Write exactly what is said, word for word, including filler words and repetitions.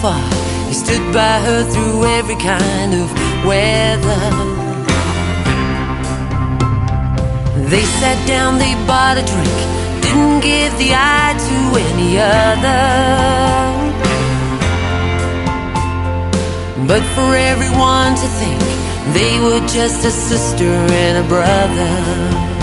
far. He stood by her through every kind of weather. They sat down, they bought a drink, didn't give the eye to any other. But for everyone to think they were just a sister and a brother.